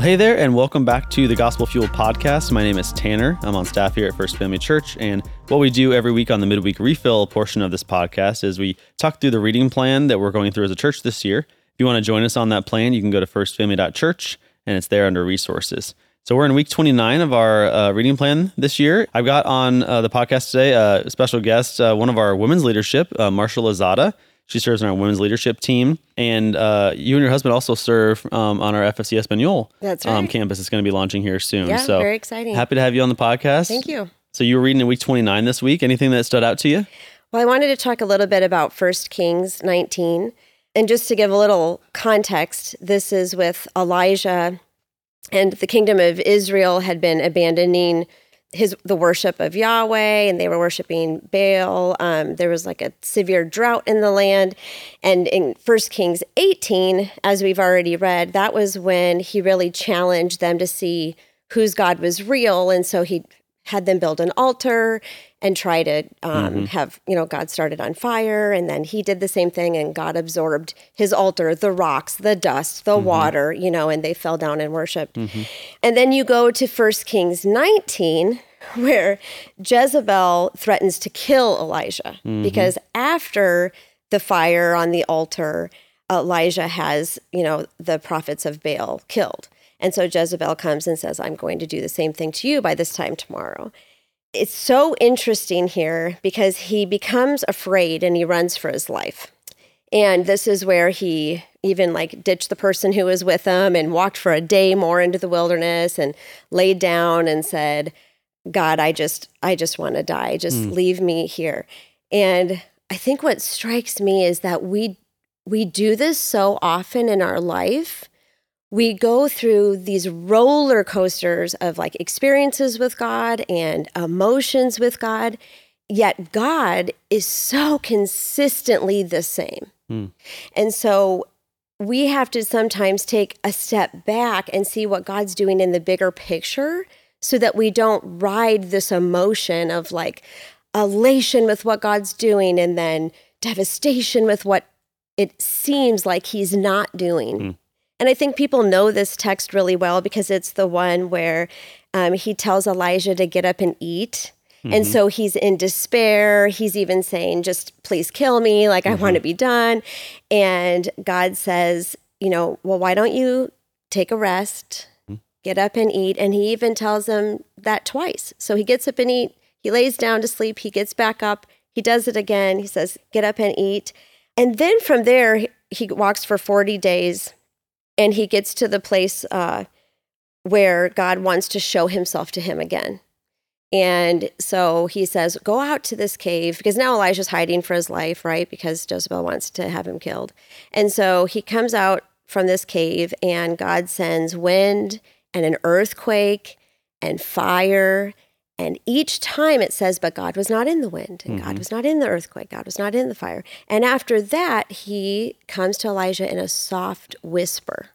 Hey there, and welcome back to the Gospel Fuel podcast. My name is Tanner. I'm on staff here at First Family Church, and what we do every week on the midweek refill portion of this podcast is we talk through the reading plan that we're going through as a church this year. If you want to join us on that plan, you can go to firstfamily.church, and it's there under resources. So we're in week 29 of our reading plan this year. I've got on the podcast today a special guest, one of our women's leadership, Marsha Lozada. She serves on our women's leadership team. And you and your husband also serve on our FFC Espanol campus. It's going to be launching here soon. Yeah, so very exciting. Happy to have you on the podcast. Thank you. So you were reading in week 29 this week. Anything that stood out to you? Well, I wanted to talk a little bit about 1 Kings 19. And just to give a little context, this is with Elijah, and the kingdom of Israel had been abandoning the worship of Yahweh, and they were worshiping Baal. There was like a severe drought in the land. And in 1 Kings 18, as we've already read, that was when he really challenged them to see whose God was real. And so he had them build an altar and try to have, God started on fire. And then he did the same thing, and God absorbed his altar, the rocks, the dust, the water, and they fell down and worshiped. And then you go to 1 Kings 19, where Jezebel threatens to kill Elijah, because after the fire on the altar, Elijah has, the prophets of Baal killed. And so Jezebel comes and says, I'm going to do the same thing to you by this time tomorrow. It's so interesting here because he becomes afraid and he runs for his life. And this is where he even ditched the person who was with him and walked for a day more into the wilderness and laid down and said, God, I just want to die. Just leave me here. And I think what strikes me is that we do this so often in our life. We go through these roller coasters of experiences with God and emotions with God, yet God is so consistently the same. And so we have to sometimes take a step back and see what God's doing in the bigger picture so that we don't ride this emotion of elation with what God's doing and then devastation with what it seems like he's not doing. And I think people know this text really well because it's the one where he tells Elijah to get up and eat. And so he's in despair. He's even saying, just please kill me. I want to be done. And God says, well, why don't you take a rest, get up and eat? And he even tells him that twice. So he gets up and eat. He lays down to sleep. He gets back up. He does it again. He says, get up and eat. And then from there, he walks for 40 days. And he gets to the place where God wants to show himself to him again. And so he says, go out to this cave, because now Elijah's hiding for his life, right? Because Jezebel wants to have him killed. And so he comes out from this cave, and God sends wind and an earthquake and fire. And each time it says, but God was not in the wind, and God was not in the earthquake, God was not in the fire. And after that, he comes to Elijah in a soft whisper.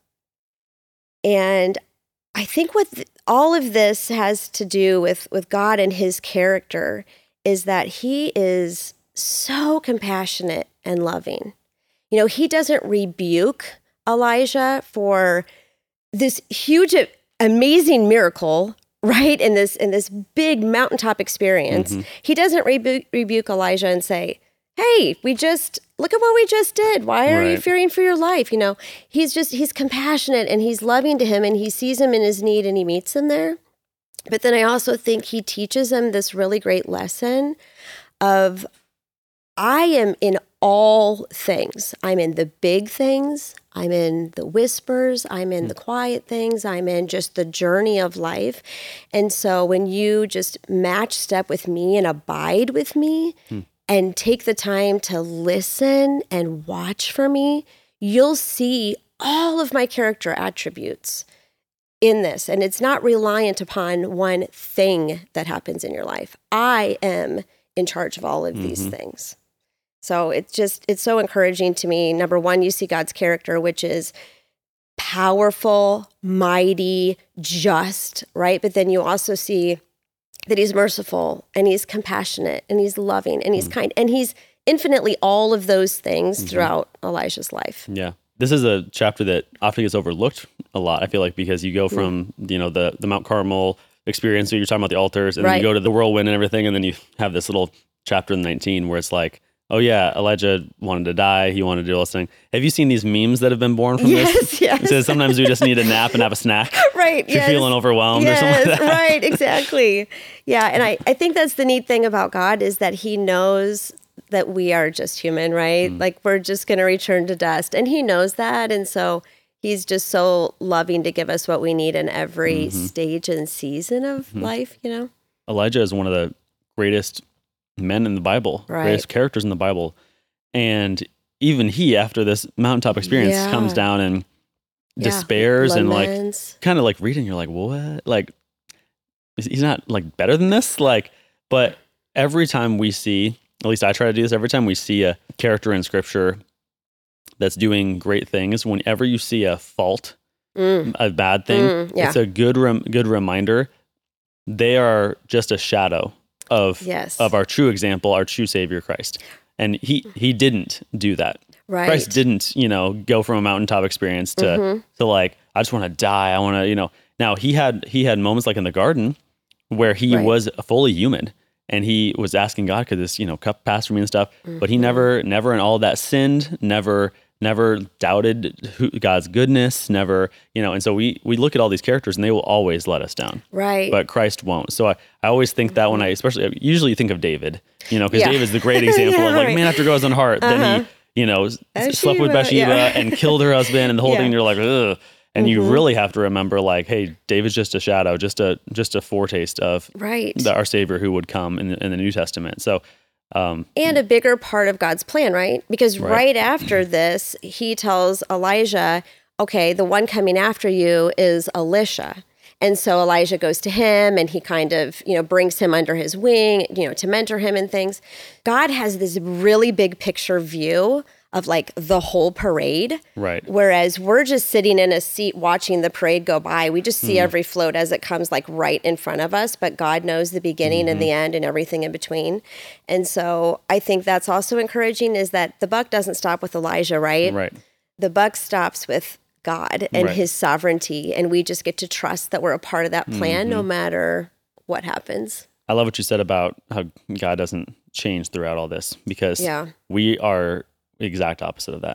And I think what all of this has to do with God and his character is that he is so compassionate and loving. He doesn't rebuke Elijah for this huge, amazing miracle, right? In this big mountaintop experience. He doesn't rebuke Elijah and say, hey, look at what we just did. Why are you fearing for your life? He's compassionate and he's loving to him, and he sees him in his need and he meets him there. But then I also think he teaches him this really great lesson of, I am in all things. I'm in the big things. I'm in the whispers. I'm in the quiet things. I'm in just the journey of life. And so when you just match step with me and abide with me and take the time to listen and watch for me, you'll see all of my character attributes in this. And it's not reliant upon one thing that happens in your life. I am in charge of all of these things. So it's so encouraging to me. Number one, you see God's character, which is powerful, mighty, just, right? But then you also see that he's merciful and he's compassionate and he's loving and he's kind. And he's infinitely all of those things throughout Elijah's life. Yeah. this is a chapter that often gets overlooked a lot, I feel like, because you go from, the Mount Carmel experience, so you're talking about the altars, and then you go to the whirlwind and everything, and then you have this little chapter in 19 where it's like, oh yeah, Elijah wanted to die. He wanted to do all this thing. Have you seen these memes that have been born from this? Yes. It says sometimes we just need a nap and have a snack. Right. If you're feeling overwhelmed or something like that. Right. Exactly. Yeah. And I think that's the neat thing about God is that he knows that we are just human, right? Like we're just going to return to dust. And he knows that. And so he's just so loving to give us what we need in every stage and season of life, Elijah is one of the greatest men in the Bible, greatest characters in the Bible. And even he, after this mountaintop experience, comes down and despairs and laments. like kind of like reading, you're like, what? Like, he's not like better than this? Like, but every time we see, at least I try to do this, every time we see a character in scripture that's doing great things, whenever you see a fault, a bad thing, it's a good reminder. They are just a shadow of our true example, our true Savior Christ. And he didn't do that. Right. Christ didn't, go from a mountaintop experience to like, I just want to die. I want to, Now he had moments like in the garden where he was fully human and he was asking God, could this, cup pass from me and stuff? But he never in all that sinned, never doubted God's goodness, never, and so we look at all these characters and they will always let us down. Right. But Christ won't. So I always think that when usually think of David, because David's the great example of like, man after God's own heart. Then he, slept with Bathsheba and killed her husband and the whole thing. And you're like, ugh. And you really have to remember like, hey, David's just a shadow, just a foretaste of our Savior who would come in the New Testament. So, and a bigger part of God's plan, right? Because right after this, he tells Elijah, okay, the one coming after you is Elisha. And so Elijah goes to him and he kind of, brings him under his wing, to mentor him and things. God has this really big picture view of like the whole parade. Right. Whereas we're just sitting in a seat watching the parade go by. We just see every float as it comes like right in front of us, but God knows the beginning and the end and everything in between. And so I think that's also encouraging is that the buck doesn't stop with Elijah, right? Right. The buck stops with God and his sovereignty. And we just get to trust that we're a part of that plan no matter what happens. I love what you said about how God doesn't change throughout all this because we are exact opposite of that.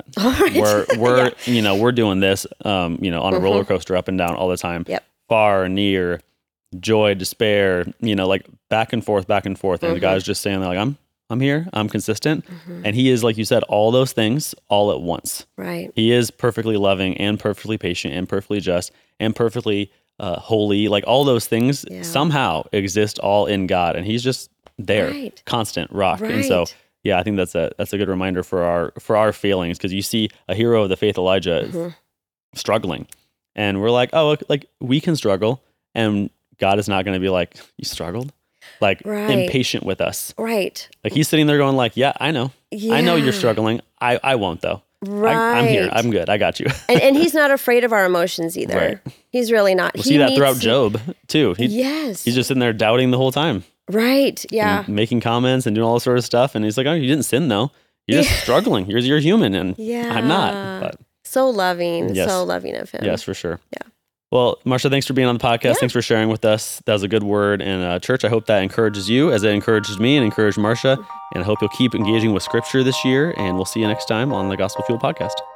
We're doing this, on a roller coaster up and down all the time. Yep. Far, near, joy, despair, like back and forth. And God's just saying like, I'm here, I'm consistent. And he is, like you said, all those things all at once. Right. He is perfectly loving and perfectly patient and perfectly just and perfectly holy. Like all those things somehow exist all in God. And he's just there, constant rock. Right. And so, yeah, I think that's a good reminder for our failings because you see a hero of the faith, Elijah, struggling, and we're like, oh, like we can struggle, and God is not going to be like, you struggled, like impatient with us, right? Like he's sitting there going, like, yeah, I know you're struggling. I won't though. Right. I'm here. I'm good. I got you. and he's not afraid of our emotions either. Right. He's really not. We'll see that throughout Job too. He's just sitting there doubting the whole time. Right. Yeah. Making comments and doing all this sort of stuff. And he's like, oh, you didn't sin though. You're just struggling. You're human. And I'm not. But so loving. So loving of him. Yes, for sure. Yeah. Well, Marcia, thanks for being on the podcast. Yeah. Thanks for sharing with us. That was a good word. And church, I hope that encourages you as it encourages me and encouraged Marcia. And I hope you'll keep engaging with scripture this year. And we'll see you next time on the Gospel Fuel Podcast.